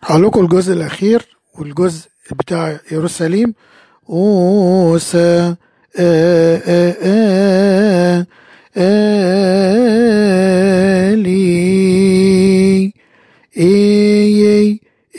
هقول لكم الجزء الأخير والجزء بتاع يروشليم. أوسا آلي إي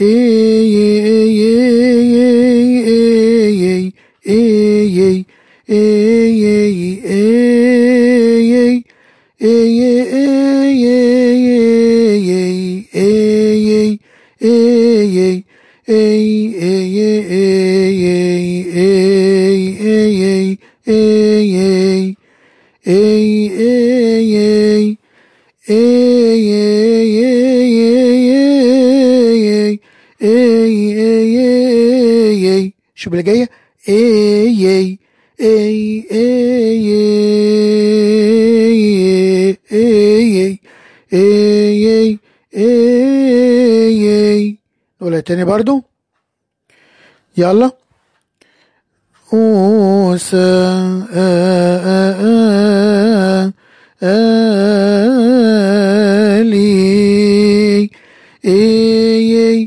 شوف اللي جايه. اي اي اي اي اي اي نقولها تاني برضو. يلا. اوسا آلي اي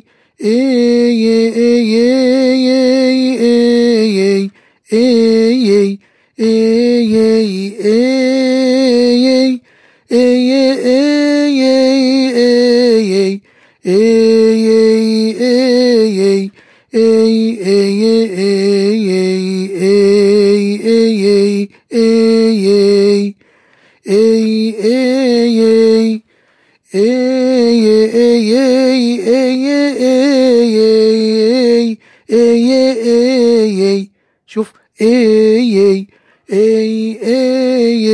شوف اي اي اي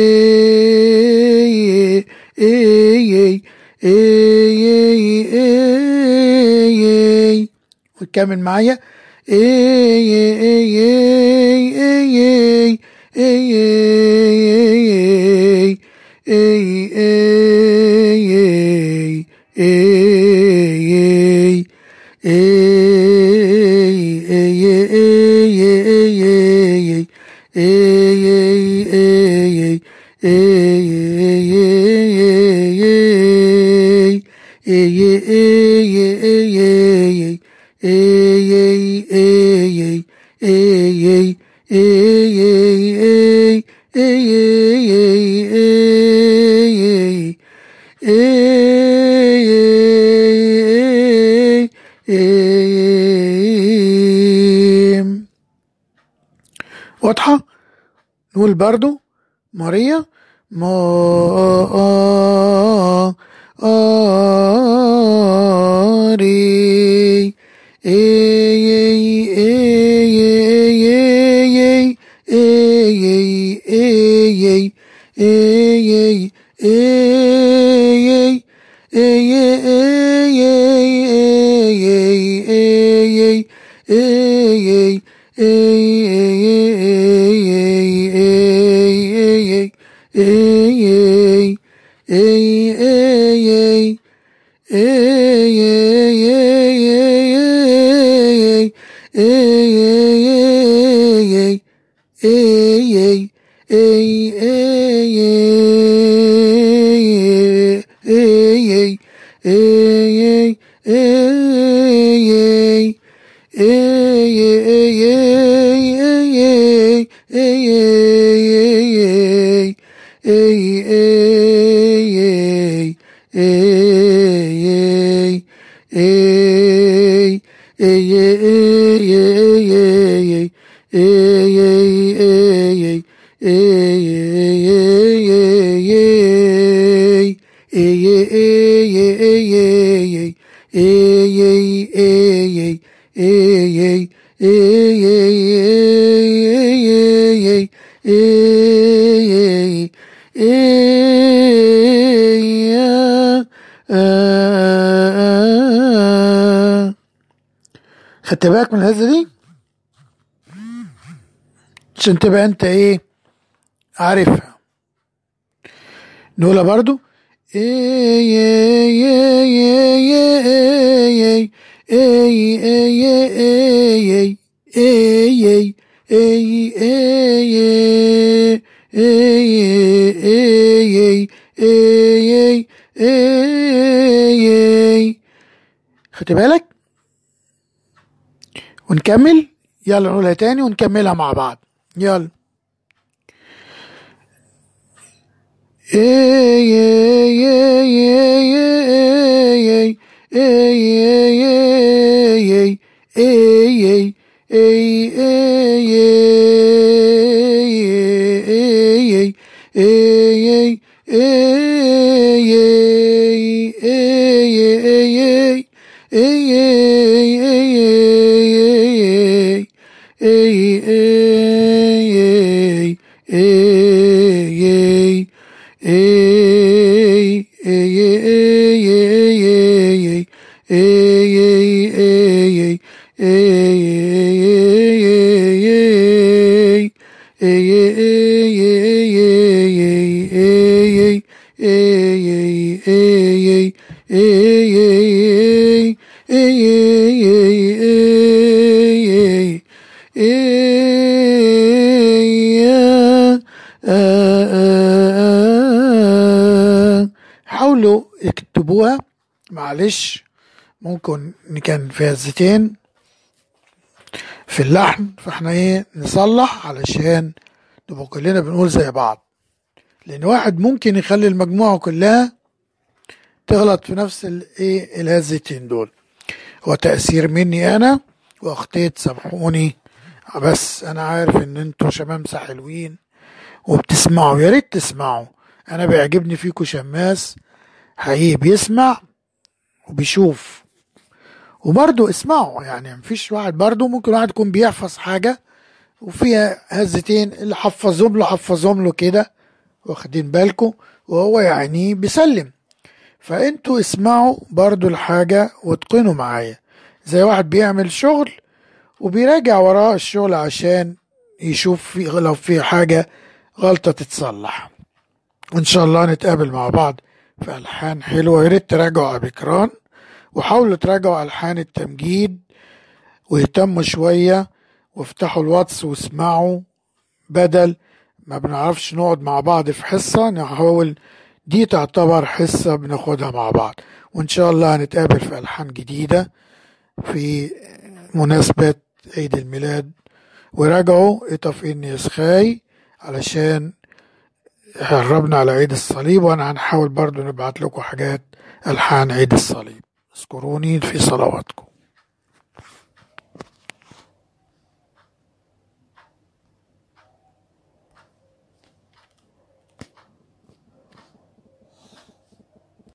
اي اي وتكمل معايا. واضحة؟ نقول برضو ماريا ماري خدت بالك من الهزة دي عشان تبقى انت ايه عارفها. نقولها برضو. خدت بالك؟ ونكمل. يلا نقولها تاني ونكملها مع بعض. يلا. اي اي اي اي اي حاولوا اكتبوها. معلش ممكن كان فيها زيتين في اللحن، فاحنا نصلح علشان نبقى كلنا بنقول زي بعض، لان واحد ممكن يخلي المجموعة كلها تغلط في نفس الهزتين دول. هو تأثير مني انا واخطيت، سامحوني، بس انا عارف ان انتوا شمامسة حلوين وبتسمعوا، يا ريت تسمعوا. انا بيعجبني فيكوا شماس حقيقي بيسمع وبيشوف. وبرضه اسمعوا، يعني مفيش واحد، برضه ممكن واحد يكون بيحفظ حاجة وفيها هزتين، اللي حفظهم له كده، واخدين بالكم، وهو يعني بيسلم. فانتوا اسمعوا برضه الحاجة واتقنوا معايا، زي واحد بيعمل شغل وبيراجع وراه الشغل عشان يشوف لو في حاجة غلطة تتصلح. وان شاء الله نتقابل مع بعض في ألحان حلوة. يا ريت تراجعوا أبيكران، وحاولوا تراجعوا ألحان التمجيد، واهتموا شوية وافتحوا الواتس واسمعوا، بدل ما بنعرفش نقعد مع بعض في حصة نحاول دي تعتبر حصة بناخدها مع بعض. وإن شاء الله هنتقابل في ألحان جديدة في مناسبة عيد الميلاد. وراجعوا إطفئني يسخاي علشان قربنا على عيد الصليب، وأنا هنحاول برضو نبعت لكم حاجات ألحان عيد الصليب. اذكروني في صلواتكم.